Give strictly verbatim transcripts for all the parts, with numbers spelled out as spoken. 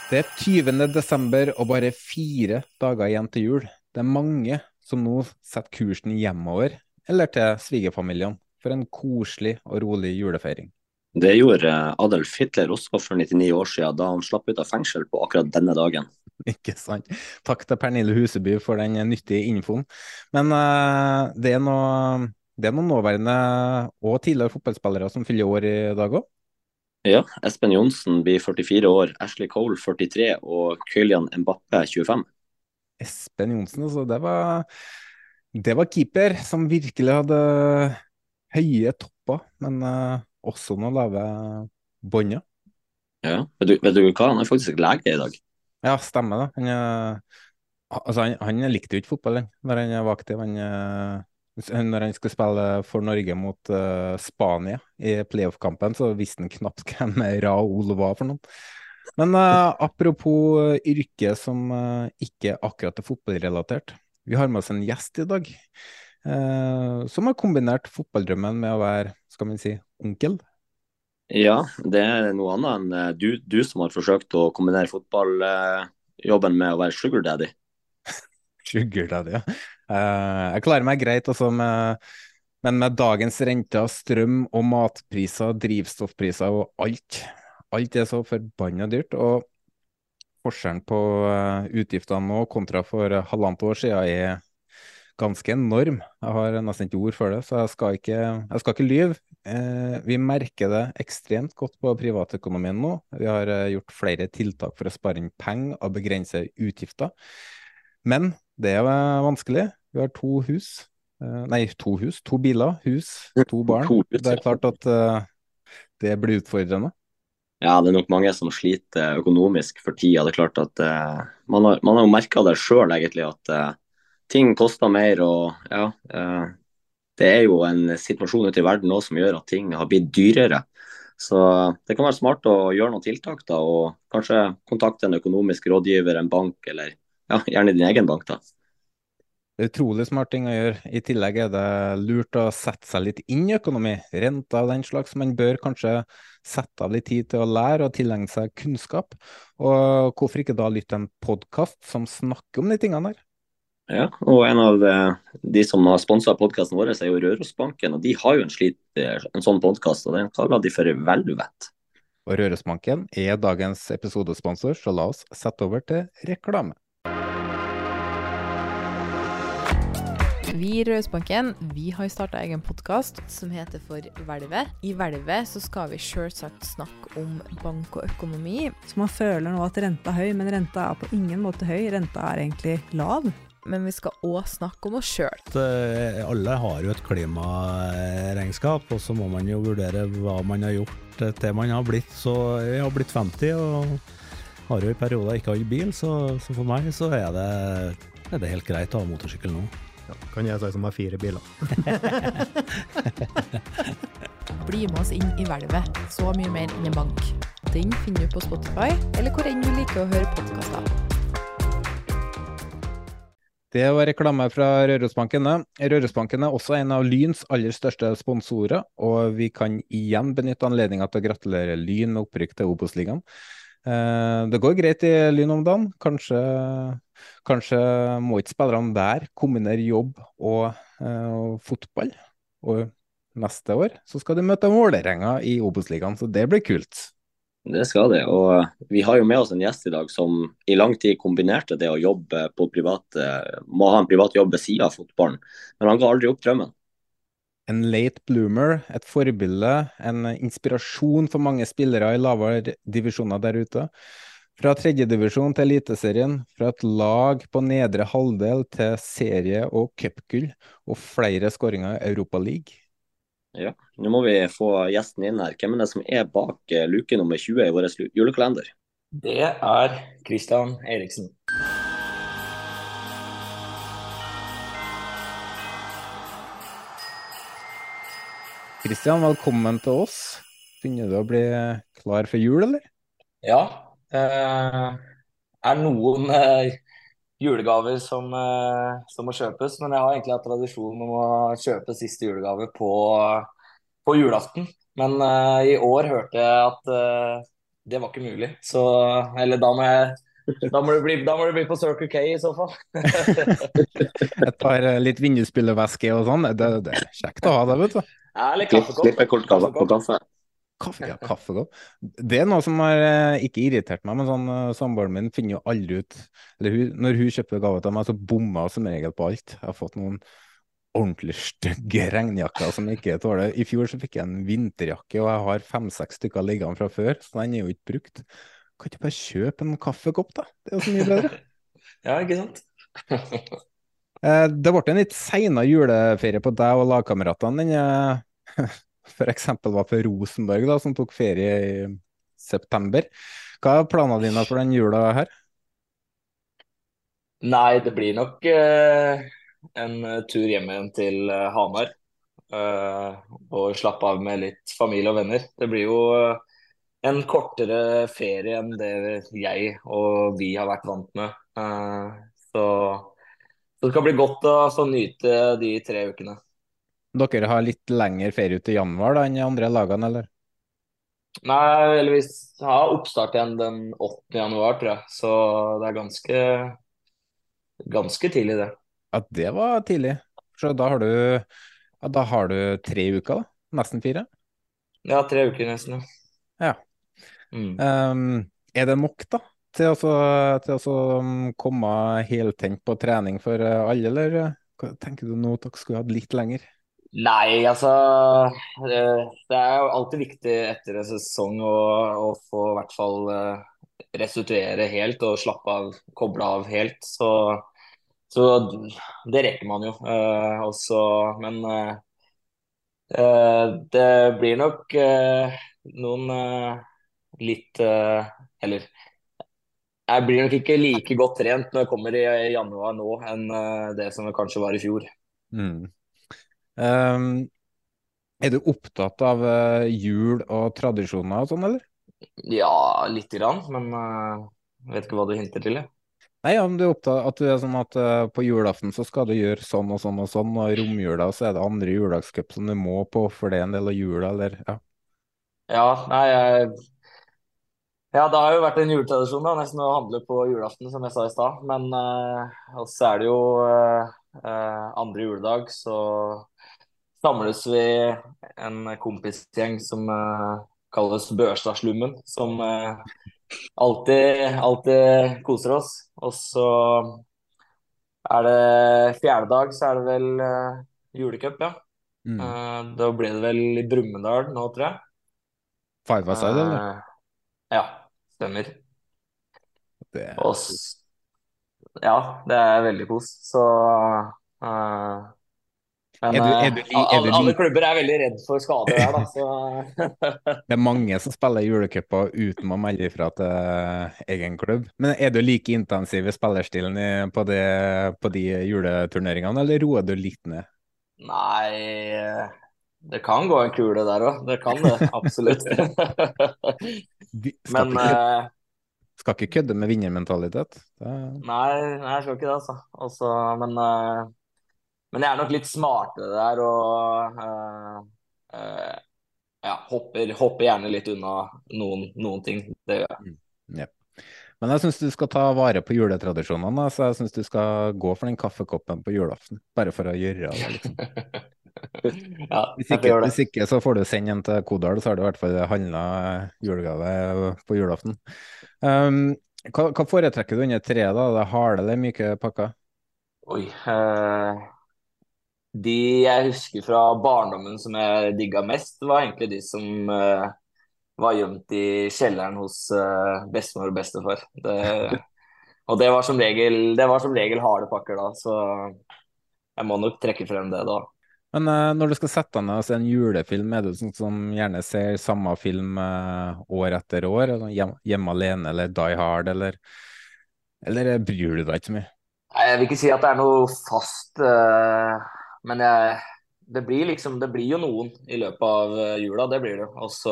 Det er tyvende desember og bare fire dager igjen til jul. Det er mange som nå setter kursen hjemover, eller til svigerfamilien, for en koselig og rolig julefeiring. Det gjorde eh, Adolf Hitler også for nittionio år siden, da han slapp ut av fengsel på akkurat denne dagen. Ikke sant? Takk til Pernille Huseby for den nyttige infoen. Men eh, det er noe, det er noen nåværende og tidligere fotballspillere som fyller år i dag òg. Ja, Espen Johnsen blir førtifire år, Ashley Cole førtitre og Kylian Mbappé tjuefem. Espen Johnsen, altså, det var, det var keeper som virkelig hadde høye topper, men eh, også noen lave bånder. Ja, vet du, vet du hva? Han er faktisk lege i dag. Ja, stemmer det. Han, eh, altså, han, han likte jo ikke fotball han, når han var aktiv. Han, eh, når han skulle spille for Norge mot eh, Spania i playoff-kampen, så visste han knapt hvem Raoul var for noen. Men eh, apropos eh, yrke som eh, ikke akkurat er fotballrelatert. Vi har med oss en gjest i dag, eh, som har kombinert fotballdrømmen med å være, skal man si, onkel. Ja, det er noe annet enn eh, du, du som har forsøkt å kombinere fotballjobben med å være sugar daddy. Sugar daddy, ja. Eh, jeg klarer meg greit, altså, med, men med dagens renter, strøm og matpriser, drivstoffpriser og alt, alt er så forbanna dyrt. Og forskjellen på eh, utgiftene nå kontra for eh, halvannet år siden er ganske enorm. Jeg har nesten ikke ord for det, så jeg skal ikke, jeg skal ikke lyve. Eh, vi merker det ekstremt godt på privatøkonomien nå. Vi har eh, gjort flere tiltak for å spare inn penger og begrense utgifter. Men det er eh, vanskelig. Vi har to hus. Eh, nei, to hus. To biler, hus, to barn. To Det er klart at eh, det blir utfordrende. Ja, det er nok mange som sliter økonomisk for tida. Det er klart at eh, man har, man har jo merka det sjøl, egentlig, at eh, ting koster mer. Og ja, eh, det er jo en situasjon ute i verden nå som gjør at ting har blitt dyrere. Så det kan være smart å gjøre noen tiltak, da, og kanskje kontakte en økonomisk rådgiver, en bank, eller ja, gjerne din egen bank, da. Det er utrolig smart ting å gjøre. I tillegg er det lurt å sette seg litt inn i økonomi. Renter og den slags. Man bør kanskje sette av litt tid til å lære og tilegne seg kunnskap. Og hvorfor ikke da lytte til en podkast som snakker om de tingene der? Ja, og en av eh, de som har sponsa podkasten vår, er jo Rørosbanken, og de har jo en, slit, eh, en sånn podkast, og den kaller de for Velvet. Og Rørosbanken er dagens episodesponsor, så la oss sette over til reklame. Vi i Rødsbanken, vi har startet egen podcast som heter for Hvelvet. I Hvelvet så skal vi selvsagt snakke om bank og økonomi. Så man føler nå at renta er høy, men renta er på ingen måte høy. Renta er egentlig lav. Men vi skal også snakke om oss selv. Eh, Alle har jo et klimaregnskap, og så må man jo vurdere hva man har gjort til man har blitt. Så jeg har blitt femti, og har jo i perioder ikke hatt bil, så, så for meg så er det, er det helt greit å ha motorsykkel nå. Ja, kan jeg si som har fire biler. Bli med oss inn i Hvelvet. Så mye mer enn en bank. Den finner du på Spotify, eller hvor enn du liker å høre podcaster. Det var reklame fra Rørosbanken. Rørosbanken er også en av Lyns aller største sponsorer, og vi kan igjen benytte anledningen til å gratulere Lyn med opprykk til Obos-ligaen. Eh, Det går greit i Lyn om dagen. Kanskje, kanskje må ikke spillerne der kombinere jobb og eh, fotball. Og neste år så skal de møte Vålerenga i Obos-ligaen, så det blir kult. Det skal det, og vi har jo med oss en gjest i dag som i lang tid kombinerte det å jobbe på privat, må ha en privat jobb ved siden av fotballen, men han ga aldri opp drømmen. En late bloomer, et forbilde, en inspirasjon for mange spillere i lavere divisjoner der ute. Fra tredjedivisjon til eliteserien, fra et lag på nedre halvdel til serie- og cupgull, og flere skåringer i Europa League. Ja, nå må vi få gjesten inn her. Hvem er det som er bak eh, luke nummer tjue i vår julekalender? Det er Christian Eriksen. Kristian, velkommen til oss. Begynner du å bli klar for jul, eller? Ja, eh, er noen eh, julegaver som, eh, som må kjøpes, men jeg har egentlig hatt tradisjon om å kjøpe siste julegave på, på julaften. Men eh, i år hørte jeg at eh, det var ikke mulig. Så, eller da må jeg da må, det bli, da må det bli på Circle K i så fall. Et par eh, litt vindusspylevæske og sånn. Det, det er kjekt å ha det, vet du. Eller Klipp, kaffekopp. klippekort på Kaffekopp. kaffe. Kaffe, ja, kaffekopp. Det er noe som har eh, ikke irritert meg, men sånn, eh, samboeren min finner jo aldri ut eller hun, når hun kjøper gave til meg, så bommer hun som regel på alt. Jeg har fått noen ordentlig stygge regnjakker som jeg ikke tåler. I fjor så fikk jeg en vinterjakke, og jeg har fem-seks stykker liggende fra før, så den er jo ikke brukt. Kan ikke bare kjøpe en kaffekopp, da? Det er jo så mye bedre. Ja, ikke sant? Eh, Det ble en litt senere juleferie på deg og lagkameratene enn jeg for eksempel var på Rosenborg, da, som tok ferie i september. Hva er planene dine for den jula her? Nei, det blir nok eh, en eh, tur hjem igjen til eh, Hamar. eh, og slappe av med litt familie og venner. Det blir jo eh, en kortere ferie enn det jeg og vi har vært vant med. Eh, så, så det skal bli godt å få nyte de tre ukene. Dere har litt lengre ferie ut i januar da, enn de andre lagene, eller? Nei, eller vi har oppstart igjen den åttende januar, tror jeg. Så det er ganske, ganske tidlig, det. Ja, det var tidlig. Så da har du, ja, da har du tre uker, da. Nesten fire. Ja, tre uker nesten, ja. Ja. Mm. Um, er det nok, da, til å så, til å så, um, komme heltent på trening for eh, alle, eller eh, hva tenker du nå at dere skulle hatt litt lenger? Nei, altså eh, det er jo alltid viktig etter en sesong å, å få i hvert fall eh, restituere helt og slappe av, koble av helt. Så, så det rekker man jo. Eh, også, men eh, eh, det blir nok eh, noen eh, litt eh, Eller jeg blir nok ikke like godt trent når jeg kommer i januar nå enn eh, det som det kanskje var i fjor. Mm. Um, er du opptatt av eh, jul og tradisjoner og sånn, eller? Ja, lite grann, men eh, jeg vet ikke hva du hinter til. Jeg. Nei, om du er opptatt at du er sånn at eh, på julaften så skal du gjøre sånn og sånn og sånn, og i romjula så er det andre juledagscup som du må på, for det er en del av jula, eller ja. Ja, nei, jeg, ja, det har jo vært en juletradisjon da, nesten å handle på julaften, som jeg sa i stad. Men eh, også er det jo eh, eh, andre juledag, så samles vi en kompisgjeng som eh, kalles Børstadslummen, som eh, alltid, alltid koser oss. Og så er det fjerde dag, så er det vel eh, julecup, ja. Mm. Eh, da blir det vel i Brumunddal nå, tror jeg. Five-a-side, eller? Eh, ja, stemmer. Det, Og s- ja, det er veldig kos. Så eh, Men er du, er eh, du, li, er du alle, alle li, klubber er veldig redd for skader der, da. Så det er mange som spiller julecuper uten å melde ifra til egen klubb. Men er du like intensiv i spillerstilen i, på, det, på de juleturneringene, eller roer du litt ned? nei, eh, det kan gå en kule der òg. Det kan det, absolutt. Vi skal Men ikke kødde, eh, skal ikke kødde med vinnermentalitet. Det, nei, nei, jeg skal ikke det, altså. Altså, men, eh, men jeg er nok litt smartere der og eh, eh, ja, hopper, hopper gjerne litt unna noen, noen ting. Det gjør jeg. ja. Men jeg syns du skal ta vare på juletradisjonene, da, så jeg syns du skal gå for den kaffekoppen på julaften. Bare for å gjøre det, liksom. Ja, Hvis jeg får ikke, gjøre det. hvis ikke så får du sende en til Kodal, så har du i hvert fall handla julegave på julaften. Um, hva, hva foretrekker du under treet, da? Det harde eller myke pakker? Oi. Eh, de jeg husker fra barndommen som jeg digga mest, var egentlig de som eh, var gjemt i kjelleren hos eh, bestemor og bestefar. Det, og det var som regel, det var som regel harde pakker da, så jeg må nok trekke frem det da. Men eh, når du skal sette deg ned og se en julefilm, er du sånn som gjerne ser samme film eh, år etter år? Eller hjem, Hjemme alene eller Die Hard, eller, eller bryr du deg ikke så mye? Nei, jeg vil ikke si at det er noe fast, eh, men jeg, det blir liksom, det blir jo noen i løpet av eh, jula, det blir det. Og så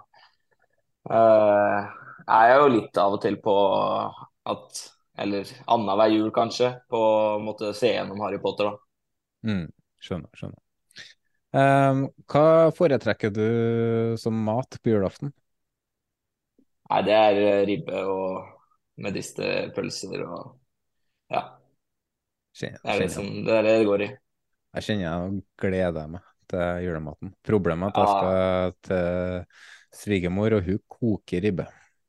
eh, er jeg jo litt av og til på at, eller annenhver jul kanskje, på en måte se gjennom Harry Potter da. Mm, skjønner, skjønner. Um, hva foretrekker du som mat på julaften? Nei, det er eh, ribbe og medisterpølser og ja, Kjenner, det er det kjenner, som det er det det går i. jeg kjenner jeg gleder meg til julematen. Problemet er at jeg Ja, skal til svigermor, og hun koker ribbe.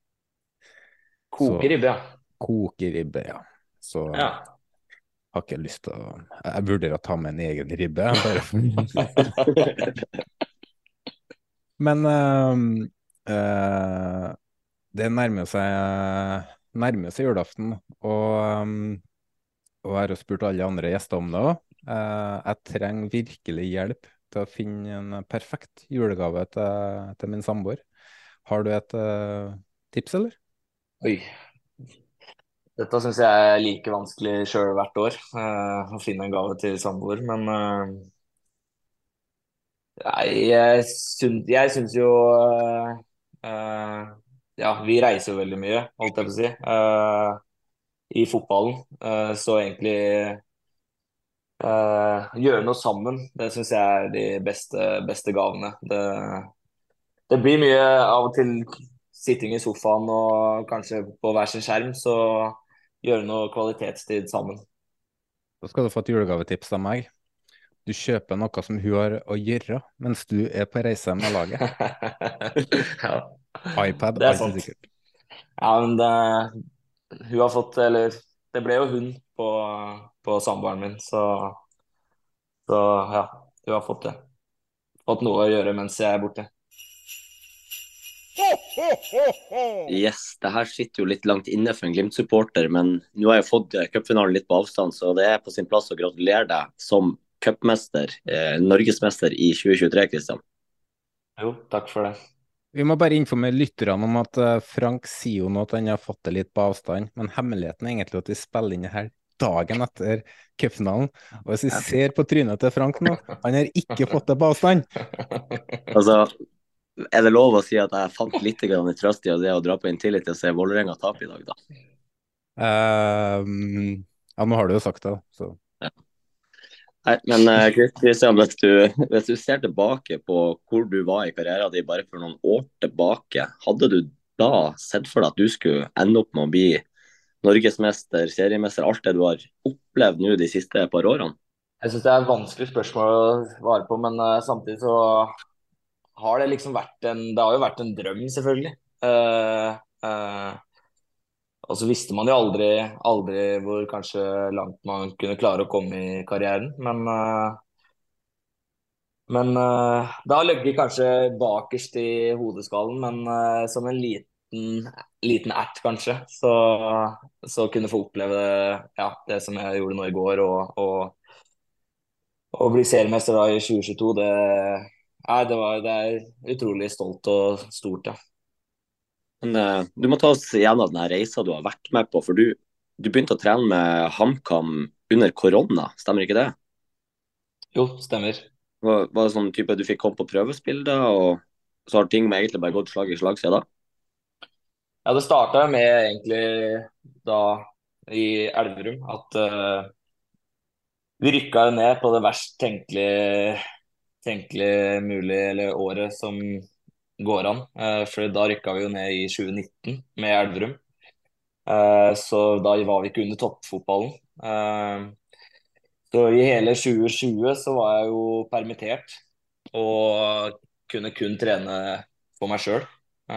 Så koke ribbe, ja. koker ribbe, ja. Så Ja. har ikke lyst til å Jeg vurderer å ta med en egen ribbe, bare for Men ehm, eh, det nærmer seg nærmer seg julaften, og, ehm, og jeg har jo spurt alle andre gjester om det òg. jeg trenger virkelig hjelp til å finne en perfekt julegave til, til min samboer. Har du et eh, tips, eller? Oi. Dette syns jeg er like vanskelig sjøl hvert år, eh, å finne en gave til samboer. Men eh, nei, jeg syns, jeg syns jo eh, eh, ja, vi reiser jo veldig mye, holdt jeg på å si, eh, i fotballen. Eh, så egentlig eh, gjøre noe sammen, det syns jeg er de beste, beste gavene. Det, det blir mye av og til sitting i sofaen og kanskje på hver sin skjerm, så gjøre noe kvalitetstid sammen. Da skal du få et julegavetips av meg. Du kjøper noe som hun har å gjøre mens du er på reise med laget. Ja, iPad, det er alltid sant. sikkert. Ja, men det, hun har fått, eller det ble jo hun på, på samboeren min, så, så ja, hun har fått det. Fått noe å gjøre mens jeg er borte. Yes, det her sitter jo litt langt inne for en Glimt-supporter, men nå har jeg fått eh, cupfinalen litt på avstand, så det er på sin plass å gratulere deg som cupmester, eh, norgesmester i tjue tjuetre, Kristian. Jo, takk for det. Vi må bare informere lytterne om at eh, Frank sier jo nå at han har fått det litt på avstand, men hemmeligheten er egentlig at vi spiller inn det her dagen etter cupfinalen. Og hvis vi ser på trynet til Frank nå, han har ikke fått det på avstand. Altså, er det lov å si at jeg fant litt grann i trøst i det å dra på Intility og se Vålerenga tape i dag, da? Ehm, ja, nå har du jo sagt det, så. Nei, men eh, Kristian, hvis du, hvis du ser tilbake på hvor du var i karrieren din bare for noen år tilbake, hadde du da sett for deg at du skulle ende opp med å bli norgesmester, seriemester, alt det du har opplevd nå de siste par årene? Jeg syns det er et vanskelig spørsmål å svare på, men eh, samtidig så har det liksom vært en Det har jo vært en drøm, selvfølgelig. Eh, eh, og så visste man jo aldri, aldri hvor kanskje langt man kunne klare å komme i karrieren. Men, eh, men eh, det har ligget kanskje bakerst i hodeskallen, men eh, som en liten, liten ert, kanskje. Så, så kunne få oppleve ja, det som jeg gjorde nå i går, og, og, og bli seriemester da i tjue tjueto, det, nei, det, var, det er utrolig stolt og stort, ja. Men eh, du må ta oss igjennom denne reisa du har vært med på, for du, du begynte å trene med HamKam under korona, stemmer ikke det? Jo, stemmer. Var, var det sånn type du fikk komme på prøvespill da, og så har ting med egentlig bare gått slag i slag siden da? Ja, det starta med egentlig da i Elverum at eh, vi rykka jo ned på det verst tenkelige, tenkelige mulig, eller året som går an. Eh, for da rykka vi jo ned i tjue nitten med Elverum. Eh, så da var vi ikke under toppfotballen. Eh, så i hele tjue tjue så var jeg jo permittert og kunne kun trene for meg sjøl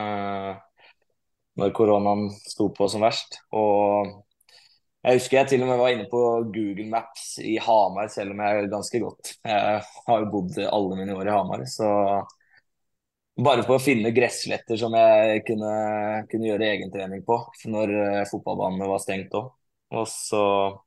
når koronaen sto på som verst. Og jeg husker jeg til og med var inne på Google Maps i Hamar, selv om jeg er ganske godt. Jeg har jo bodd alle mine år i Hamar, så bare for å finne gressletter som jeg kunne, kunne gjøre egentrening på når eh, fotballbanene var stengt òg. Og så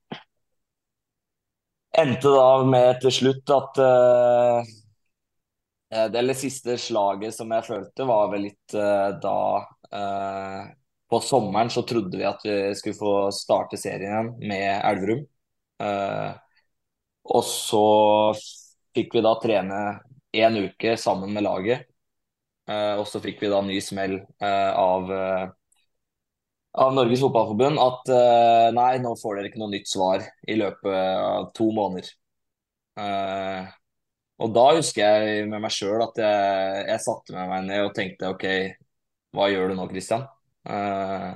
endte da med til slutt at eh, det eller siste slaget som jeg følte, var vel litt eh, da eh, på sommeren så trodde vi at vi skulle få starte serien igjen med Elverum. Eh, og så fikk vi da trene en uke sammen med laget. Eh, og så fikk vi da ny smell eh, av, eh, av Norges Fotballforbund at eh, nei, nå får dere ikke noe nytt svar i løpet av to måneder. Eh, og da husker jeg med meg sjøl at jeg, jeg satte meg ned og tenkte OK, hva gjør du nå, Christian? Eh,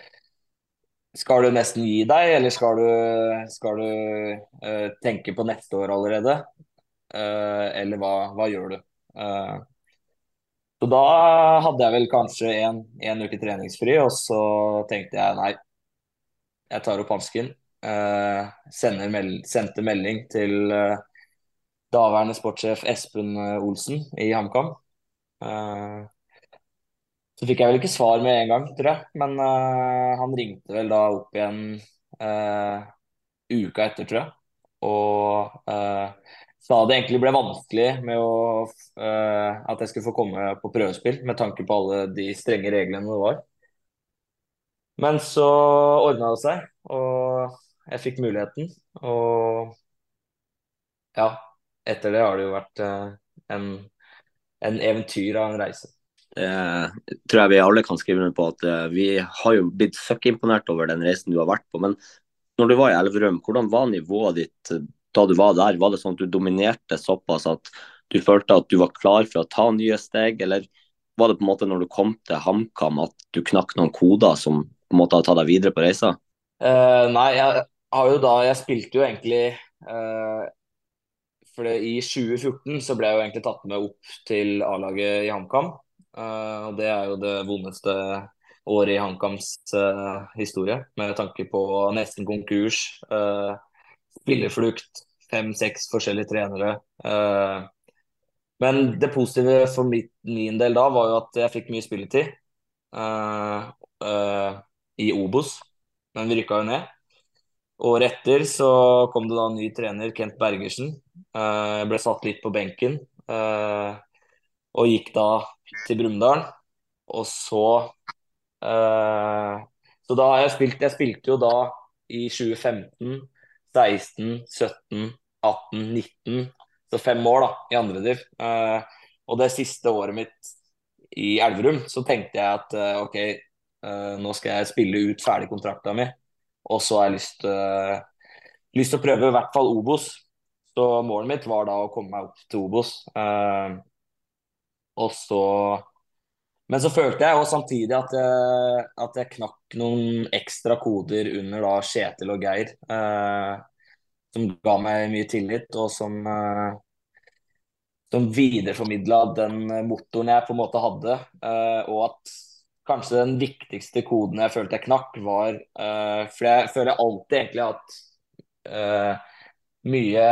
skal du nesten gi deg, eller skal du, skal du eh, tenke på neste år allerede? Eh, eller hva, hva gjør du? Eh, så da hadde jeg vel kanskje en, en uke treningsfri, og så tenkte jeg nei, jeg tar opp hansken. Eh, sender mel sendte melding til eh, daværende sportssjef Espen eh, Olsen i HamKam. Eh, så fikk jeg vel ikke svar med en gang, tror jeg. Men eh, han ringte vel da opp igjen eh, uka etter, tror jeg. Og eh, sa det egentlig ble vanskelig med å, eh, at jeg skulle få komme på prøvespill, med tanke på alle de strenge reglene det var. Men så ordna det seg, og jeg fikk muligheten. Og ja, etter det har det jo vært eh, en, en eventyr av en reise. Det tror jeg vi alle kan skrive under på at eh, vi har jo blitt søkkimponert over den reisen du har vært på. Men når du var i Elverum, hvordan var nivået ditt eh, da du var der? Var det sånn at du dominerte såpass at du følte at du var klar for å ta nye steg, eller var det på en måte når du kom til HamKam at du knakk noen koder som på en måte har tatt deg videre på reisa? Eh, nei, jeg har jo da Jeg spilte jo egentlig eh, For det, i tjue fjorten så ble jeg jo egentlig tatt med opp til A-laget i HamKam. Eh, og det er jo det vondeste året i HamKams eh, historie, med tanke på nesten konkurs, eh, spillerflukt, fem-seks forskjellige trenere. Eh, men det positive for mitt, min del da var jo at jeg fikk mye spilletid eh, eh, i Obos, men vi rykka jo ned. Året etter så kom det da en ny trener, Kent Bergersen. Eh, Jeg ble satt litt på benken, eh, og gikk da til Brumunddal. Og så eh, Så da har jeg spilt Jeg spilte jo da i tjue femten, seksten, sytten, atten, nitten. Så fem år da, i andre div. Eh, og det siste året mitt i Elverum, så tenkte jeg at eh, ok, eh, nå skal jeg spille ut ferdig kontrakta mi. Og så har jeg lyst, øh, lyst til å prøve i hvert fall Obos. Så målet mitt var da å komme meg opp til Obos. Eh, og så Men så følte jeg jo samtidig at jeg, at jeg knakk noen ekstra koder under da Kjetil og Geir. Eh, som ga meg mye tillit, og som, eh, som videreformidla den motoren jeg på en måte hadde. Eh, og at kanskje den viktigste koden jeg følte jeg knakk, var eh, For jeg føler alltid egentlig at eh, mye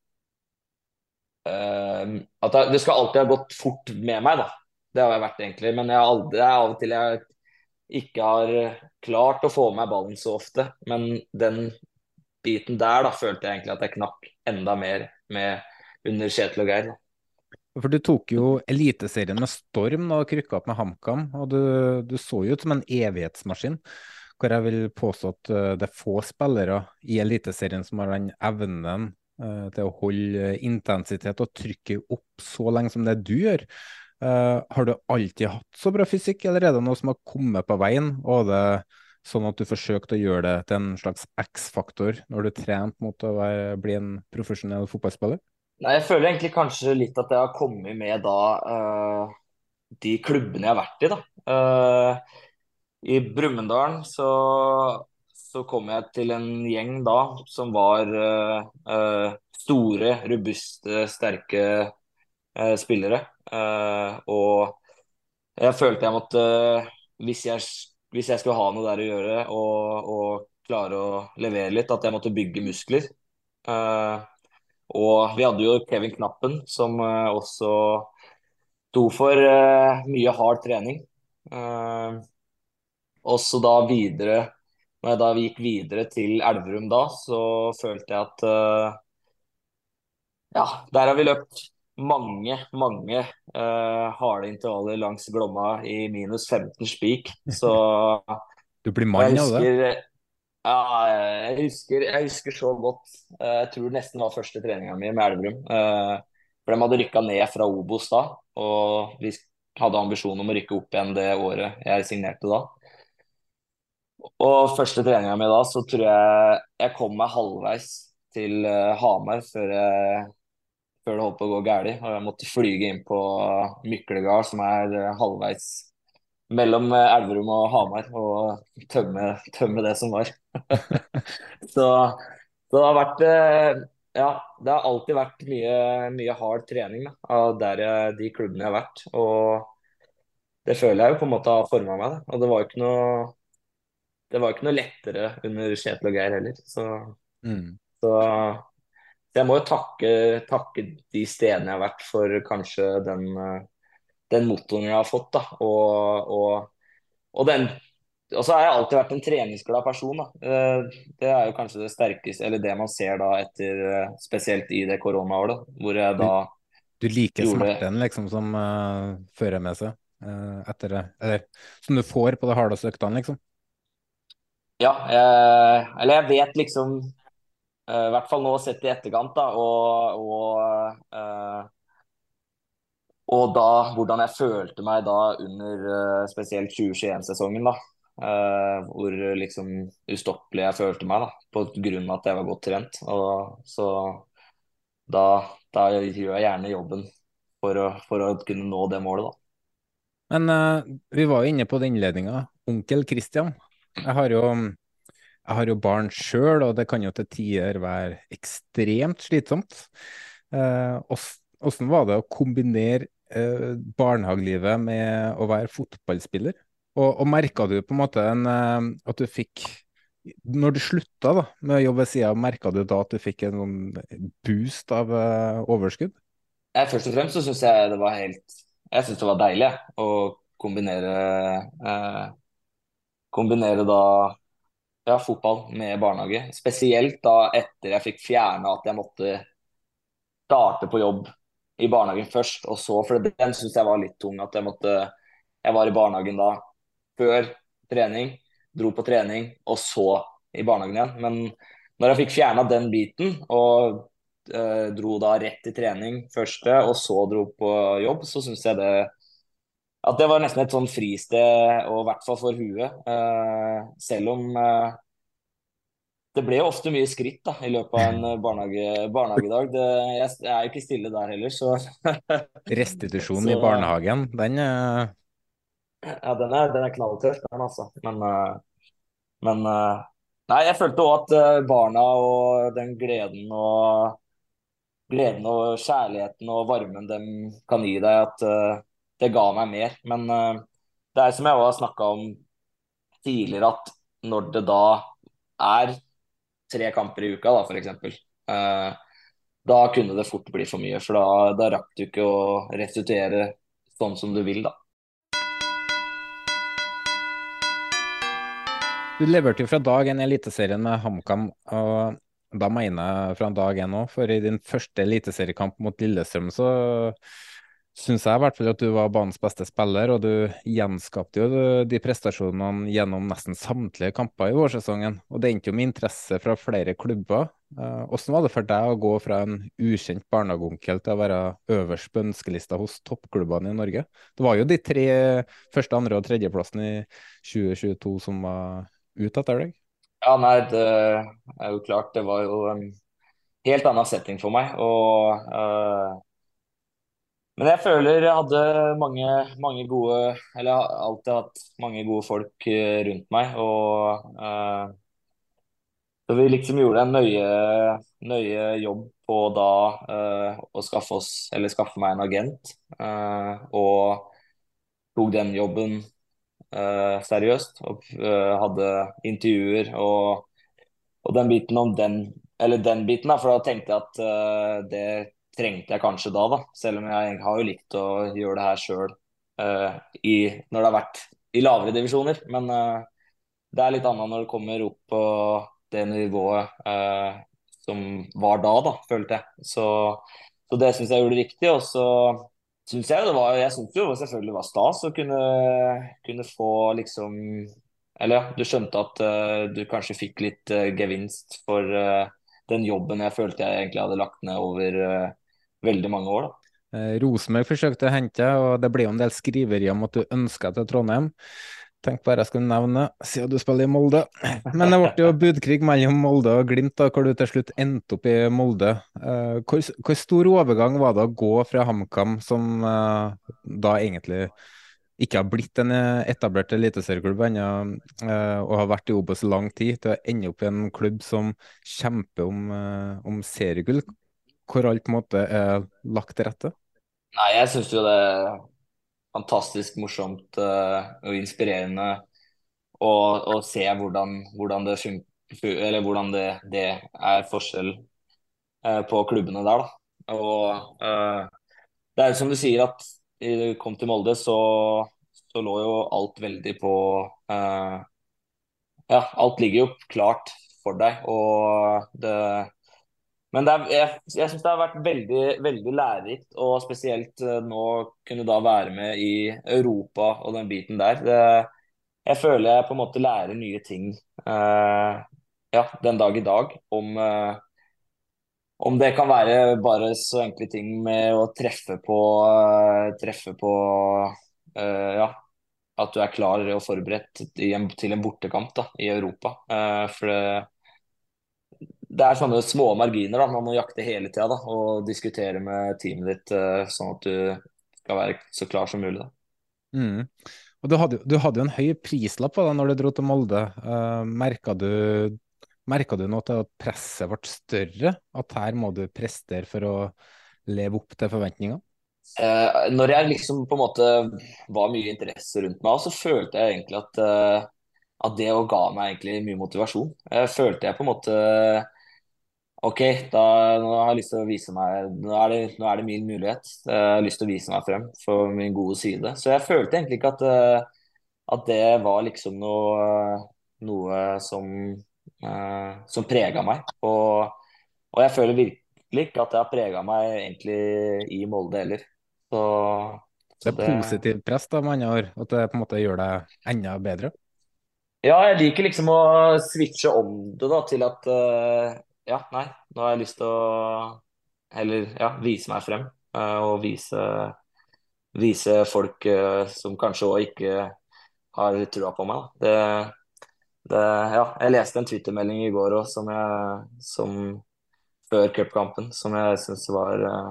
eh, At det det skal alltid ha gått fort med meg, da. Det har jeg vært egentlig. Men jeg har aldri, det er av og til jeg ikke har klart å få med meg ballen så ofte. Men den biten der da følte jeg egentlig at jeg knakk enda mer med under Kjetil og Geir. Da. For du tok jo Eliteserien med storm da du rykka opp med HamKam, og du, du så jo ut som en evighetsmaskin. Hvor jeg vil påstå at eh, det er få spillere i Eliteserien som har den evnen eh, til å holde intensitet og trykke opp så lenge som det du gjør. Eh, har du alltid hatt så bra fysikk, eller er det noe som har kommet på veien? Og det sånn at du forsøkte å gjøre det til en slags X-faktor når du trente mot å være, bli en profesjonell fotballspiller? Nei, jeg føler egentlig kanskje litt at jeg har kommet med da eh, de klubbene jeg har vært i, da. Eh, I Brumunddal så, så kom jeg til en gjeng da som var eh, eh, store, robuste, sterke eh, spillere. Eh, og jeg følte jeg måtte, hvis jeg, hvis jeg skulle ha noe der å gjøre og, og klare å levere litt, at jeg måtte bygge muskler. Eh, og vi hadde jo Kevin Knappen, som eh, også sto for eh, mye hard trening. Eh, og så da videre, når jeg da gikk videre til Elverum da, så følte jeg at eh, ja, der har vi løpt mange, mange eh, harde intervaller langs Glomma i minus femten spik. Så Du blir og mann jeg av det. husker Ja, jeg husker, jeg husker så godt. Eh, Jeg tror det nesten var første treninga mi med Elverum. Eh, For de hadde rykka ned fra Obos da, og vi hadde ambisjon om å rykke opp igjen det året jeg signerte da. Og første treninga mi da, så tror jeg jeg kom meg halvveis til eh, Hamar før, jeg, før det holdt på å gå galt. Og jeg måtte flyge inn på Myklegard, som er eh, halvveis mellom eh, Elverum og Hamar og tømme, tømme det som var. Så, så det har vært eh, ja, det har alltid vært mye, mye hard trening da, av der jeg, de klubbene jeg har vært. Og det føler jeg jo på en måte har forma meg. Da. Og det var jo ikke noe, det var jo ikke noe lettere under Kjetil og Geir heller. Så, Mm. så, så jeg må jo takke, takke de stedene jeg har vært for kanskje den, eh, den motoren jeg har fått. Da. Og, og, og den Og så har jeg alltid vært en treningsglad person. Da. Eh, Det er jo kanskje det sterkeste, eller det man ser da etter, eh, spesielt i det koronaåret, da, hvor jeg Du, da du liker gjorde smerten liksom som uh, fører med seg eh, etter det, eller som du får på det hardeste øktene, liksom. Ja, jeg, eller jeg vet liksom, eh, i hvert fall nå sett i etterkant, da, og, og, eh, og da hvordan jeg følte meg da under eh, spesielt tjue tjueen-sesongen, da. Eh, hvor liksom ustoppelig jeg følte meg, da, på grunn av at jeg var godt trent. Og så da, da gjør jeg gjerne jobben for å, for å kunne nå det målet, da. Men eh, vi var jo inne på den innledninga. Onkel Christian. Jeg har jo, jeg har jo barn sjøl, og det kan jo til tider være ekstremt slitsomt. Eh, ås- Hvordan var det å kombinere eh, barnehagelivet med å være fotballspiller? Og, og merka du på en måte en, eh, at du fikk Når du slutta da, med å jobbe ved sida av, merka du da at du fikk en sånn boost av eh, overskudd? Jeg, først og fremst så syns jeg det var helt Jeg synes det var deilig jeg, å kombinere eh, kombinere da ja, fotball med barnehage. Spesielt da etter jeg fikk fjerna at jeg måtte starte på jobb i barnehagen først, og så, for den syns jeg var litt tung. At jeg måtte Jeg var i barnehagen da før trening, dro på trening, og så i barnehagen igjen. Men når jeg fikk fjerna den biten, og eh, dro da rett til trening første, og så dro på jobb, så syns jeg det at det var nesten et sånn fristed, og i hvert fall for huet. Eh, selv om eh, det ble jo ofte mye skritt da, i løpet av en eh, barnehage, barnehagedag. Det, jeg, jeg er jo ikke stille der heller, så, Restitusjon så i barnehagen, den eh, ja, den er, den er knalltøff, den altså. Men, eh, men eh, nei, jeg følte òg at eh, barna og den gleden og gleden og kjærligheten og varmen de kan gi deg, at eh, det ga meg mer. Men eh, det er som jeg også har snakka om tidligere, at når det da er tre kamper i uka, da, for eksempel, eh, da kunne det fort bli for mye. For da, da rakk du ikke å restituere sånn som du vil, da. Du leverte jo fra dag én i Eliteserien med HamKam, og da mener jeg fra dag én òg, for i din første eliteseriekamp mot Lillestrøm så syns jeg i hvert fall at du var banens beste spiller, og du gjenskapte jo de prestasjonene gjennom nesten samtlige kamper i vårsesongen. Og det endte jo med interesse fra flere klubber. Eh, Hvordan var det for deg å gå fra en ukjent barnehageonkel til å være øverst på ønskelista hos toppklubbene i Norge? Det var jo de tre første, andre og tredjeplassen i tjue tjueto som var ute etter deg. Ja, nei, det er jo klart. Det var jo en helt annen setting for meg. Og eh, Men jeg føler jeg hadde mange, mange gode Eller jeg har alltid hatt mange gode folk eh, rundt meg. Og eh, så vi liksom gjorde en nøye, nøye jobb på da eh, å skaffe oss, eller skaffe meg en agent. eh, og tok den jobben eh, seriøst. Og eh, hadde intervjuer og, og den biten om den Eller den biten, da, for da tenkte jeg at eh, det trengte jeg kanskje da, da. Selv om jeg har jo likt å gjøre det her sjøl når det har vært i lavere divisjoner. Men eh, det er litt annet når det kommer opp på det nivået eh, som var da, da, følte jeg. Så, så det syns jeg gjorde riktig. Og så syns jeg jo det var Jeg syns jo selvfølgelig det var stas å kunne, kunne få liksom Eller ja, du skjønte at eh, du kanskje fikk litt eh, gevinst for eh, den jobben jeg følte jeg egentlig hadde lagt ned over eh, veldig mange år, da. Eh, Rosenborg forsøkte å hente, og det ble jo en del skriverier om at du ønska til Trondheim. Tenk bare jeg skulle nevne det, siden du spiller i Molde. Men det ble jo budkrig mellom Molde og Glimt, da, hvor du til slutt endte opp i Molde. Eh, hvor, hvor stor overgang var det å gå fra HamKam, som eh, da egentlig ikke har blitt en eh, etablert eliteserieklubb ennå, eh, og har vært i Obos i lang tid, til å ende opp i en klubb som kjemper om, eh, om seriegull, hvor alt på en måte er lagt til rette? Nei, jeg syns jo det er fantastisk morsomt eh, og inspirerende å, å se hvordan, hvordan det fun eller hvordan det, det er forskjell eh, på klubbene der, da. Og eh, det er jo som du sier at i det kom til Molde, så, så lå jo alt veldig på eh, Ja, alt ligger jo klart for deg, og det men det er, jeg, jeg syns det har vært veldig, veldig lærerikt, og spesielt eh, nå kunne da være med i Europa og den biten der. Det, jeg føler jeg på en måte lærer nye ting eh, ja, den dag i dag om, eh, om det kan være bare så enkle ting med å treffe på, eh, treffe på eh, ja, at du er klar og forberedt i en, til en bortekamp da, i Europa. Eh, for det, det er sånne små marginer da, man må jakte hele tida da, og diskutere med teamet ditt eh, sånn at du skal være så klar som mulig. Da. Mm. Og du hadde, jo- du hadde jo en høy prislapp på deg når du dro til Molde. Uh, merka du, merka du noe til at presset ble større? At her må du prestere for å leve opp til forventningene? Eh, når jeg liksom på en måte var mye interesse rundt meg, så følte jeg egentlig at, eh, at det å ga meg egentlig mye motivasjon. Jeg følte jeg på en måte OK, da, nå har jeg lyst til å vise meg Nå er det, nå er det min mulighet. Jeg har lyst til å vise meg frem for min gode side. Så jeg følte egentlig ikke at, eh, at det var liksom noe, noe som, eh, som prega meg. Og, og jeg føler virkelig ikke at det har prega meg egentlig i Molde heller. Så, Det så er det positivt press, da, med andre ord. At det på en måte gjør deg enda bedre. Ja, jeg liker liksom å switche om det da til at eh, ja, nei, nå har jeg lyst til å heller ja, vise meg frem. eh, og vise, vise folk eh, som kanskje òg ikke har trua på meg. Da. Det, det, ja, jeg leste en Twitter-melding i går òg som jeg som før cupkampen som jeg syns var eh,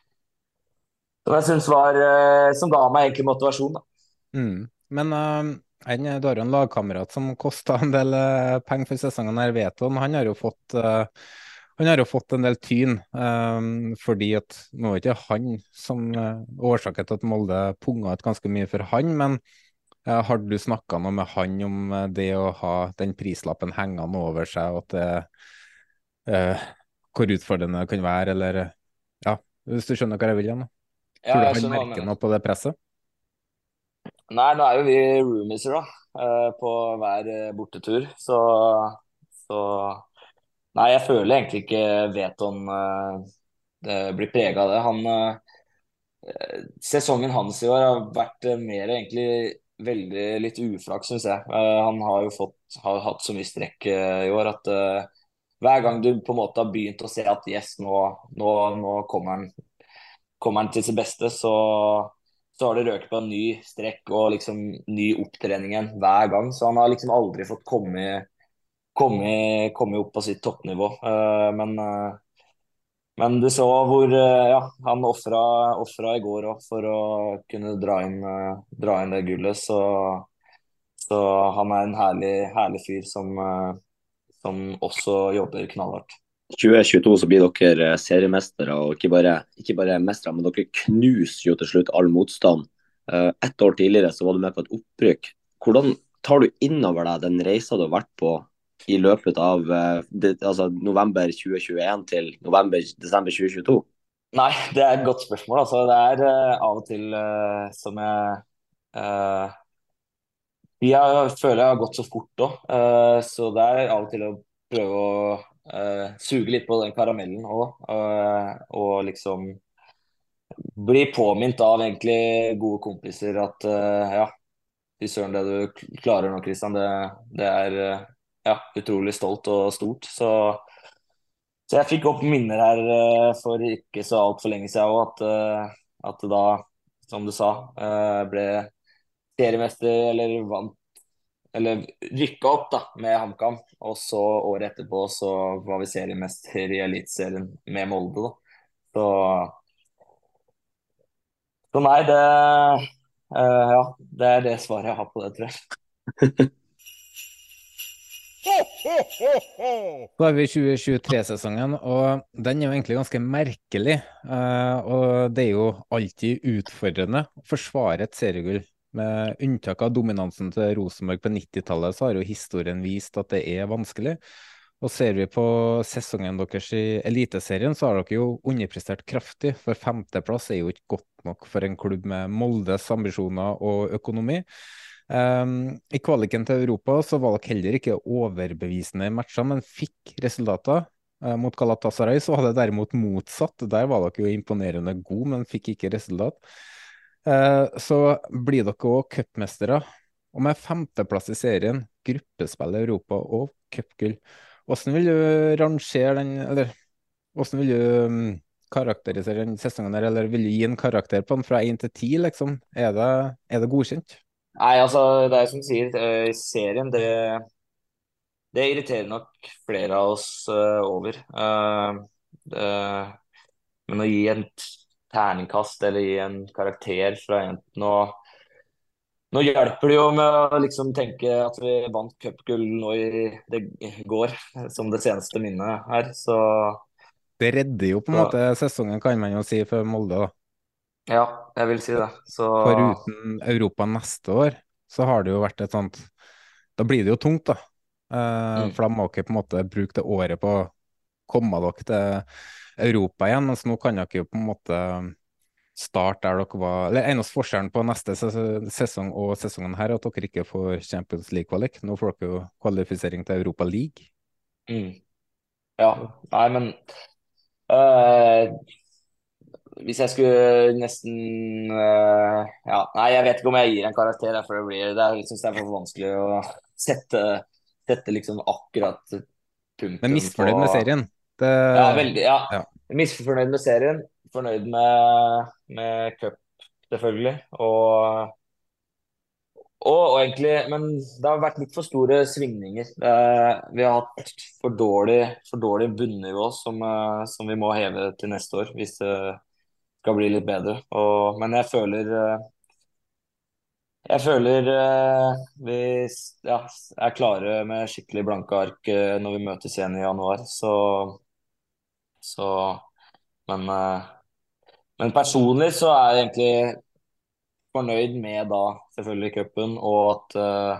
som jeg synes var eh, som ga meg egentlig motivasjon, da. Mm. Men uh, han, du har jo en lagkamerat som kosta en del uh, penger for sesongen her, Veton. Han har jo fått uh, han har jo fått en del tyn, um, fordi at nå er ikke han som uh, årsaken til at Molde punga ut ganske mye for han, men uh, har du snakka noe med han om uh, det å ha den prislappen hengende over seg, og at det, uh, hvor utfordrende det kan være, eller uh, ja, hvis du skjønner hva jeg vil igjen? Ja, Tror du jeg han skjønner hva du merker mener. noe på det presset? Nei, nå er jo vi roomieser da, eh, på hver eh, bortetur, så, så Nei, jeg føler egentlig ikke Veton eh, det blir prega av det. Han, eh, sesongen hans i år har vært eh, mer egentlig veldig litt uflaks, syns jeg. Eh, han har jo fått, har hatt så mye strekk eh, i år at eh, hver gang du på en måte har begynt å se at yes, nå, nå, nå kommer han, kommer han til sitt beste, så, så har det røket på en ny strekk og liksom ny opptrening igjen hver gang. Så han har liksom aldri fått komme, komme, komme opp på sitt toppnivå. Eh, men eh, men du så hvor eh, ja, han ofra, ofra i går òg for å kunne dra inn, eh, dra inn det gullet. Så, så han er en herlig, herlig fyr som, eh, som også jobber knallhardt. tjue tjueto så blir dere eh, seriemestere, og ikke bare, ikke bare mestere, men dere knuser jo til slutt all motstand. Eh, Ett år tidligere så var du med på et opprykk. Hvordan tar du innover deg den reisa du har vært på i løpet av eh, det, altså november tjue tjueen til november-desember tjue tjueto? Nei, det er et godt spørsmål. Altså, det er eh, av og til eh, som jeg uh, Jeg føler jeg har gått så fort òg, så det er av og til å prøve å eh, suge litt på den karamellen òg. og liksom bli påminnet av egentlig gode kompiser at eh, ja, fy søren, det du klarer nå, Christian, det, det er eh, ja, utrolig stolt og stort. Så, så jeg fikk opp minner her eh, for ikke så altfor lenge siden òg, at, eh, at det da, som du sa, eh, ble seriemester eller vant eller rykka opp da, med HamKam, og så året etterpå så var vi seriemester i Eliteserien med Molde. Da. Så, så nei, det, Eh, ja, det er det svaret jeg har på det, tror jeg. Så har vi tjue tjuetre-sesongen, og den er jo egentlig ganske merkelig. Eh, og det er jo alltid utfordrende å forsvare et seriegull. Med unntak av dominansen til Rosenborg på nittitallet, så har jo historien vist at det er vanskelig. Og ser vi på sesongen deres i Eliteserien, så har dere jo underprestert kraftig, for femteplass er jo ikke godt nok for en klubb med Moldes ambisjoner og økonomi. Um, I kvaliken til Europa så var dere heller ikke overbevisende i matcher, men fikk resultater. Uh, mot Galatasaray så var det derimot motsatt. Der var dere jo imponerende gode, men fikk ikke resultat. Uh, så blir dere også cupmestere, og med femteplass i serien, gruppespill i Europa og cupgull. Hvordan vil du rangere den, eller hvordan vil du um, karakterisere den sesongen her, eller vil du gi en karakter på den fra én til ti, liksom? Er det, er det godkjent? Nei, altså, det er som du sier, eh, serien, det, det irriterer nok flere av oss eh, over. Eh, det, men å gi en terningkast eller gi en karakter fra en nå, nå hjelper det jo med å liksom tenke at vi vant cupgull nå i det går, som det seneste minnet her. Så, Det redder jo på en så måte sesongen, kan man jo si, for Molde, da. ja, jeg vil si det. Så For uten Europa neste år, så har det jo vært et sånt. Da blir det jo tungt, da. Eh, mm. for da må dere på en måte bruke det året på å komme dere til Europa igjen, mens nå kan dere jo på en måte starte der dere var. Eller eneste forskjellen på neste ses- sesong og sesongen her, er at dere ikke får Champions League-kvalik. Nå får dere jo kvalifisering til Europa League. Mm. Ja, nei, men øh, hvis jeg skulle nesten øh, ja, nei, jeg vet ikke om jeg gir en karakter, der, for det blir, det er, jeg synes det er for vanskelig å sette, sette liksom akkurat Men punktum på. misfornøyd med serien. Det, Ja, veldig, ja. ja. Misfornøyd med serien, fornøyd med, med cup, selvfølgelig, og Og, og egentlig, men det har vært litt for store svingninger. Eh, vi har hatt for dårlig, for dårlig bunnivå som, eh, som vi må heve til neste år hvis det skal bli litt bedre. Og, men jeg føler eh, jeg føler eh, vi s- ja, er klare med skikkelig blanke ark eh, når vi møtes igjen i januar. Så, så men, eh, men personlig så er jeg egentlig fornøyd med da selvfølgelig cupen, og at eh,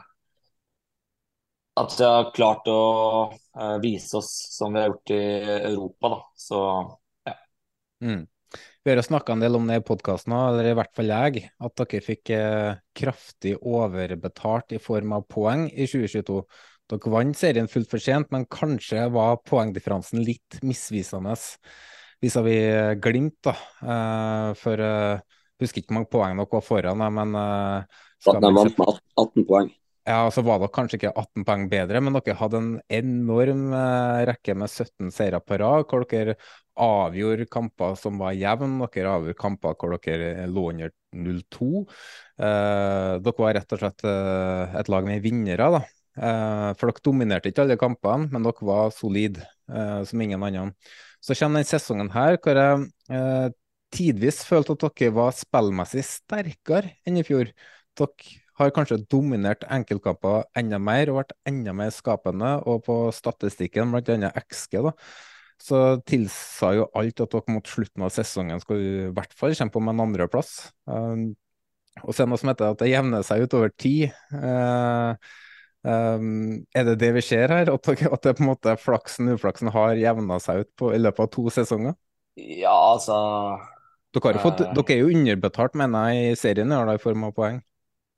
at vi har klart å eh, vise oss som vi har gjort i Europa, da. Så ja. Mm. Vi har jo snakket en del om det i podcasten nå, eller i hvert fall jeg, at dere fikk eh, kraftig overbetalt i form av poeng i tjue tjueto. Dere vant serien fullt fortjent, men kanskje var poengdifferansen litt misvisende vis-à-vis Glimt, da. Eh, for jeg uh, husker ikke hvor mange poeng dere var foran, da, men uh, skal De man vant med atten poeng. ja, så var dere kanskje ikke atten poeng bedre, men dere hadde en enorm eh, rekke med sytten seire på rad, hvor dere avgjorde kamper som var jevne. Dere avgjorde kamper hvor dere lå under null to. Eh, dere var rett og slett eh, et lag med vinnere, da. Eh, for dere dominerte ikke alle kampene, men dere var solide, eh, som ingen andre. Så kommer den sesongen her, hvor jeg eh, tidvis følte at dere var spillmessig sterkere enn i fjor. Dere har kanskje dominert enkeltkamper enda mer og vært enda mer skapende, og på statistikken, blant annet X G, da, så tilsa jo alt at dere mot slutten av sesongen skulle i hvert fall kjempe om en andreplass. Um, og så er det noe som heter at det jevner seg ut over tid. Uh, um, er det det vi ser her? At, dere, at det på en måte flaksen uflaksen har jevna seg ut på, i løpet av to sesonger? Ja, altså Dere, har jo fått, eh, dere er jo underbetalt, mener jeg, i serien i år, da, i form av poeng.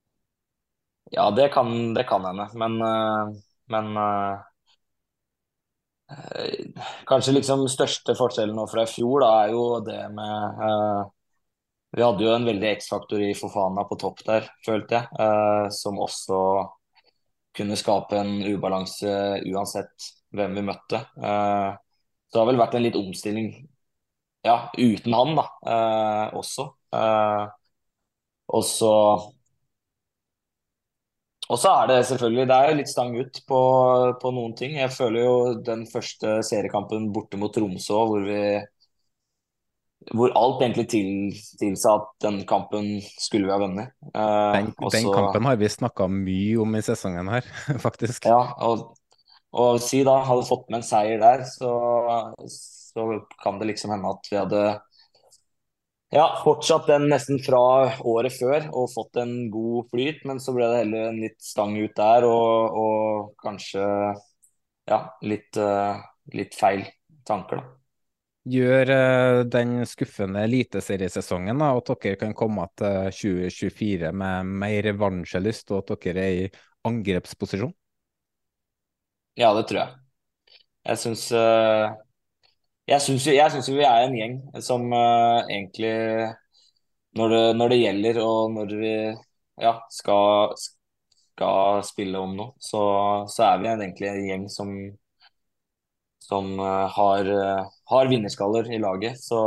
Ja, det kan, det kan hende. Men, eh, men eh, kanskje liksom største forskjellen nå fra i fjor da, er jo det med eh, Vi hadde jo en veldig X-faktor i Fofana på topp der, følte jeg. eh, som også kunne skape en ubalanse uansett hvem vi møtte. Eh, så det har vel vært en litt omstilling, ja, uten han da, eh, også. Eh, og så og så er det selvfølgelig, det er jo litt stang ut på, på noen ting. Jeg føler jo den første seriekampen borte mot Tromsø, hvor vi hvor alt egentlig til, tilsa at den kampen skulle vi ha vunnet. Eh, Den, og den så, kampen har vi snakket mye om i sesongen her, faktisk. ja, og, og si da, hadde fått med en seier der, så, så kan det liksom hende at vi hadde ja, fortsatt den nesten fra året før og fått en god flyt, men så ble det heller en litt stang ut der og, og kanskje ja, litt, eh, litt feil tanker da. Gjør eh, den skuffende eliteseriesesongen da, at dere kan komme til tjue tjuefire med mer revansjelyst, og at dere er i angrepsposisjon? Ja, det tror jeg. Jeg syns eh, jeg syns jo, jeg syns jo vi er en gjeng som eh, egentlig når det, når det gjelder og når vi ja, skal, skal spille om noe, så, så er vi en, egentlig en gjeng som, som eh, har, eh, har vinnerskaller i laget. Så,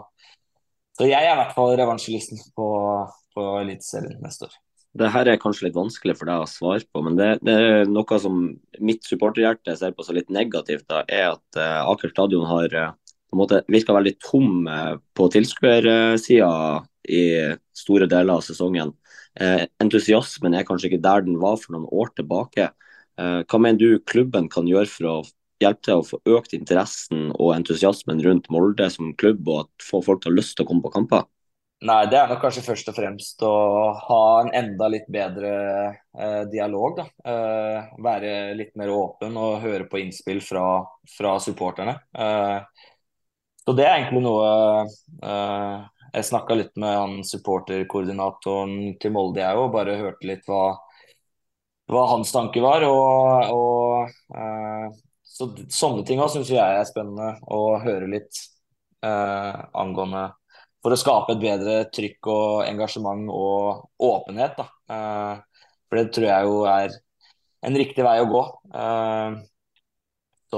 så jeg er i hvert fall revansjelisten på, på Eliteserien neste år. Det her er kanskje litt vanskelig for deg å svare på, men det, det er noe som mitt supporterhjerte ser på så litt negativt, da, er at eh, Aker stadion har eh, på en måte virka veldig tom eh, på tilskuersida i store deler av sesongen. Eh, entusiasmen er kanskje ikke der den var for noen år tilbake. Eh, hva mener du klubben kan gjøre for å hjelpe til å få økt interessen og entusiasmen rundt Molde som klubb, og at få folk til å ha lyst til å komme på kamper? Nei, det er nok kanskje først og fremst å ha en enda litt bedre eh, dialog, da. Eh, være litt mer åpen og høre på innspill fra, fra supporterne. Eh, så det er egentlig noe eh, Jeg snakka litt med han supporterkoordinatoren til Molde, jeg òg, og bare hørte litt hva, hva hans tanke var. Og, og eh, så sånne ting også syns jeg er spennende å høre litt eh, angående for å skape et bedre trykk og engasjement og åpenhet. Da. Eh, for det tror jeg jo er en riktig vei å gå. Eh, så,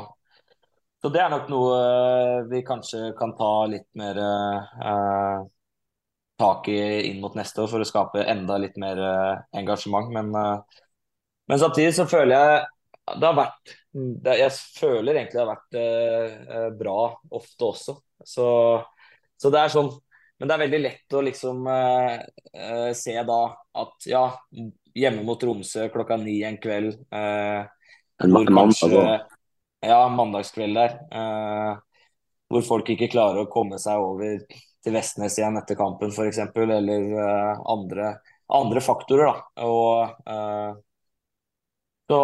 så det er nok noe vi kanskje kan ta litt mer eh, tak i inn mot neste år for å skape enda litt mer eh, engasjement. Men, eh, men samtidig så føler jeg det har vært det, Jeg føler egentlig det har vært eh, bra ofte også. Så, så det er sånn Men det er veldig lett å liksom eh, eh, se da at ja, hjemme mot Tromsø klokka ni en kveld, eh, En, hvor en mann kanskje da. Ja, mandagskveld der, eh, hvor folk ikke klarer å komme seg over til Vestnes igjen etter kampen f.eks., eller eh, andre, andre faktorer, da. Og eh, så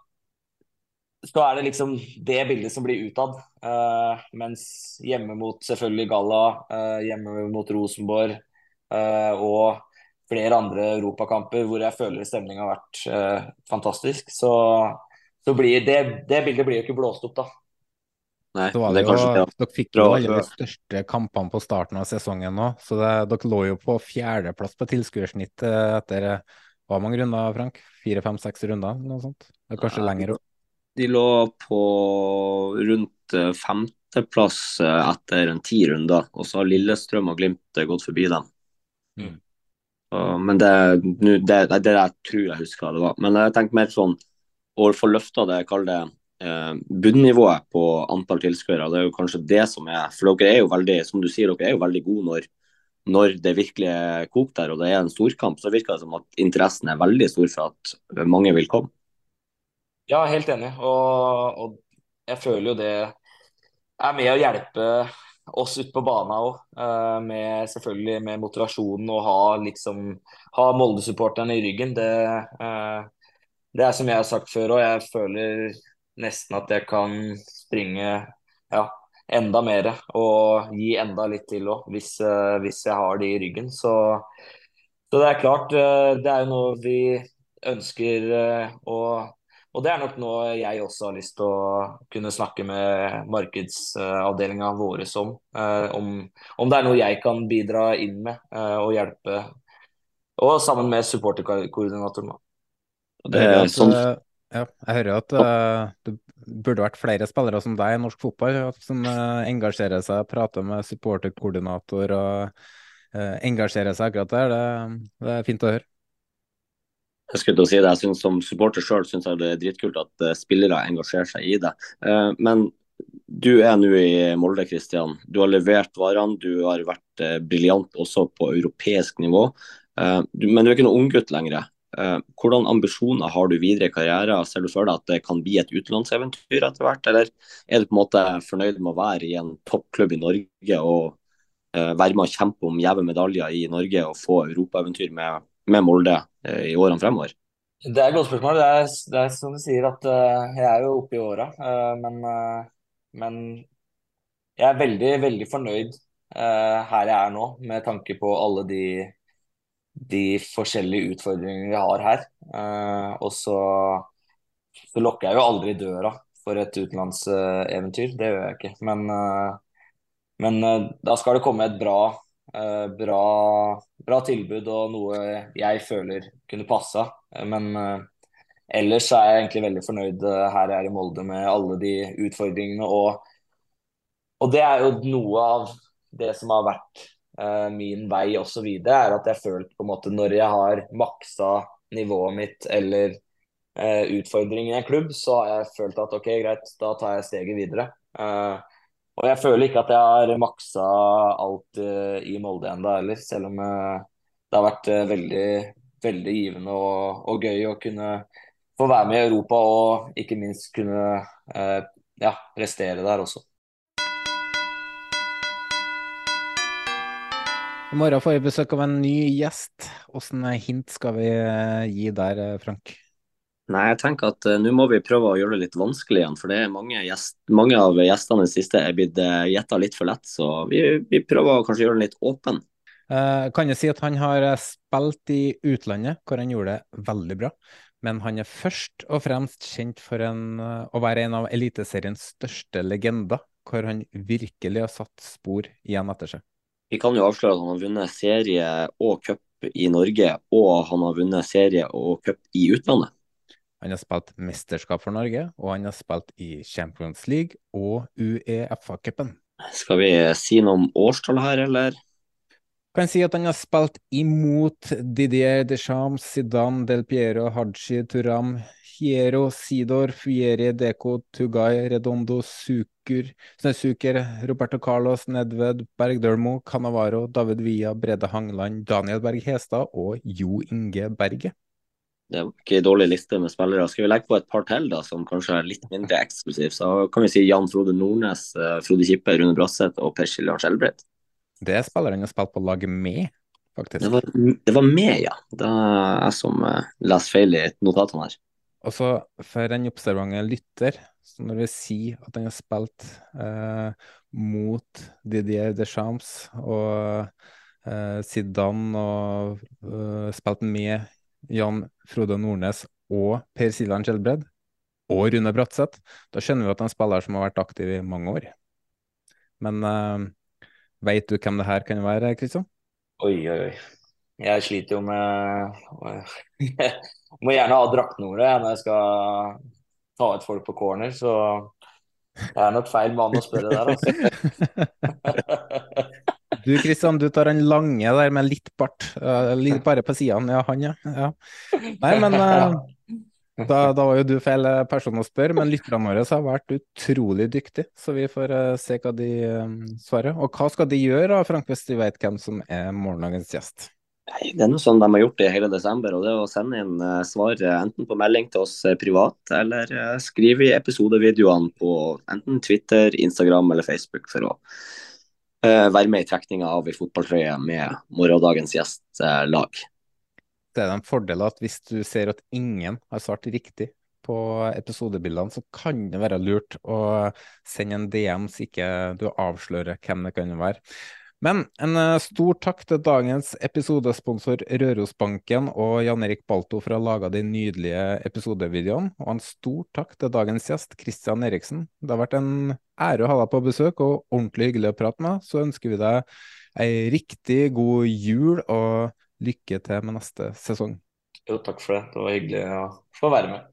så er det liksom det bildet som blir utad. Eh, mens hjemme mot selvfølgelig Galla, eh, hjemme mot Rosenborg eh, og flere andre europakamper hvor jeg føler stemningen har vært eh, fantastisk, så, så blir det, det bildet blir jo ikke blåst opp, da. Nei, Så var men det det er jo, kanskje det å dere fikk dra- jo alle de største kampene på starten av sesongen nå, så det, dere lå jo på fjerdeplass på tilskuersnitt eh, etter eh, hva mange runder, Frank? Fire, fem, seks runder, noe sånt? Det er kanskje Ja, lenger opp. De lå på rundt eh, femteplass eh, etter en ti runder, og så har Lillestrøm og Glimt eh, gått forbi dem. Mm. Og- men det, nu- det, det, det jeg tror jeg husker hva det var. Men jeg tenker mer sånn å få løfta det, kall det eh, bunnivået på antall tilskuere. Det er jo kanskje det som er For dere er jo veldig, som du sier, dere er jo veldig gode når, når det virkelig er kokt der, og det er en storkamp. Så virker det som at interessen er veldig stor for at mange vil komme. Ja, helt enig. Og, og jeg føler jo det er med å hjelpe oss ute på banen òg. Med, selvfølgelig med motivasjonen og ha, liksom, ha Molde-supporterne i ryggen. Det, eh, det er som jeg har sagt før òg, jeg føler nesten at jeg kan springe ja, enda mer og gi enda litt til òg, hvis, eh, hvis jeg har de i ryggen. Så, så det er klart, eh, det er jo noe vi ønsker eh, å Og det er nok noe jeg også har lyst til å kunne snakke med markedsavdelinga våre om. eh, om. Om det er noe jeg kan bidra inn med eh, og hjelpe. Og sammen med supporterkoordinatoren. Og Jeg det hører er at, sånn, eh, ja, jeg hører at eh, det burde vært flere spillere som deg i norsk fotball, som eh, engasjerer seg, prater med supporterkoordinator og eh, engasjerer seg akkurat der. Det, det er fint å høre. jeg skulle til å si det, jeg synes Som supporter selv synes jeg det er dritkult at eh, spillere engasjerer seg i det. Eh, men Du er nå i Molde, Kristian. Du har levert varene, du har vært eh, briljant også på europeisk nivå. Eh, du, men du er ikke noen unggutt lenger. Eh, hvordan ambisjoner har du videre i karrieren? Ser du for deg at det kan bli et utenlandseventyr etter hvert, eller er du på en måte fornøyd med å være i en toppklubb i Norge og eh, være med å kjempe om gjeve medaljer i Norge og få europaeventyr med, med Molde eh, i årene fremover? Det er et godt spørsmål. Det er, det er som du sier, at eh, jeg er jo oppe i åra. eh, men, eh, men jeg er veldig, veldig fornøyd eh, her jeg er nå, med tanke på alle de, de forskjellige utfordringene vi har her. Eh, og så, så lukker jeg jo aldri døra for et utenlandseventyr. Det gjør jeg ikke. Men, eh, men eh, da skal det komme et bra, eh, bra, bra tilbud og noe jeg føler kunne passa. Men eh, ellers så er jeg egentlig veldig fornøyd eh, her jeg er i Molde med alle de utfordringene. Og, og det er jo noe av det som har vært eh, min vei også videre, er at jeg følte på en måte når jeg har maksa nivået mitt eller eh, utfordringen i en klubb, så har jeg følt at ok, greit, da tar jeg steget videre. Eh, og jeg føler ikke at jeg har maksa alt eh, i Molde enda heller, selv om eh, det har vært eh, veldig, veldig givende og, og gøy å kunne få være med i Europa og ikke minst kunne eh, ja, prestere der også. I morgen får vi besøk av en ny gjest. Hvordan hint skal vi eh, gi der, eh, Frank? Nei, jeg tenker at uh, nå må vi prøve å gjøre det litt vanskelig igjen, for det er mange, gjest, mange av gjestene i det siste er blitt uh, gjettet litt for lett, så vi, vi prøver å kanskje gjøre den litt åpen. Eh, kan jeg si at han har eh, spilt i utlandet, hvor han gjorde det veldig bra. Men han er først og fremst kjent for en, eh, å være en av eliteseriens største legender, hvor han virkelig har satt spor igjen etter seg. Vi kan jo avsløre at han har vunnet serie og cup i Norge, og han har vunnet serie og cup i utlandet. Han har spilt mesterskap for Norge, og han har spilt i Champions League og UEFA-cupen. Skal vi si noe om årstall her, eller? Kan si at han har spilt imot Didier Deschamps, Zidane, Del Piero, Hadji, Thuram, Hierro, Sidor, Fieri, Deco, Tugay, Redondo, Suker, Suker, Roberto Carlos, Nedved, Bergdølmo, Cannavaro, David Villa, Brede Hangland, Daniel Berg Hestad og Jo Inge Berge. Det er ikke en dårlig liste med spillere. Skal vi legge på et par til da, som kanskje er litt mindre eksklusivt, så kan vi si Jan Frode Nordnes, Frode Kippe, Rune Bratseth og Per Siljan Skjelbred. Det er spillere han har spilt på laget med, faktisk. Det var, det var med, ja. Det er jeg som uh, leser feil i notatene her. Og så for en observante lytter, så når vi sier at han har spilt eh, mot Didier Deschamps og eh, Zidane og eh, spilt med Jan Frode Nordnes og Per Siljan Skjelbred og Rune Bratseth, da skjønner vi at han er en spiller som har vært aktiv i mange år. Men eh, vet du hvem det her kan være, Kristian? Oi, oi, oi. Jeg sliter jo med Jeg må gjerne ha draktnumre når jeg skal ta ut folk på corner, så jeg er nok feil mann å spørre der, altså. Du, Kristian, du tar den lange der med litt bart, uh, litt bare på siden. Ja, han, ja. ja. Nei, men uh, da, da var jo du feil person å spørre, men lytterne våre har vært utrolig dyktige, så vi får uh, se hva de um, svarer. Og hva skal de gjøre, Frank, hvis de vet hvem som er morgendagens gjest? Nei, det er noe sånn de har gjort det i hele desember, og det er å sende inn uh, svar uh, enten på melding til oss uh, privat, eller uh, skrive i episodevideoene på enten Twitter, Instagram eller Facebook for å uh, være med i trekninga av i fotballtrøye med morgendagens gjestlag. Det er en fordel at hvis du ser at ingen har svart riktig på episodebildene, så kan det være lurt å sende en D M så ikke du avslører hvem det kan være. Men en stor takk til dagens episodesponsor Rørosbanken og Jan Erik Balto for å ha laget de nydelige episodevideoene, og en stor takk til dagens gjest, Christian Eriksen. Det har vært en ære å ha deg på besøk, og ordentlig hyggelig å prate med. Så ønsker vi deg en riktig god jul, og lykke til med neste sesong. Jo, takk for det. Det var hyggelig å få være med.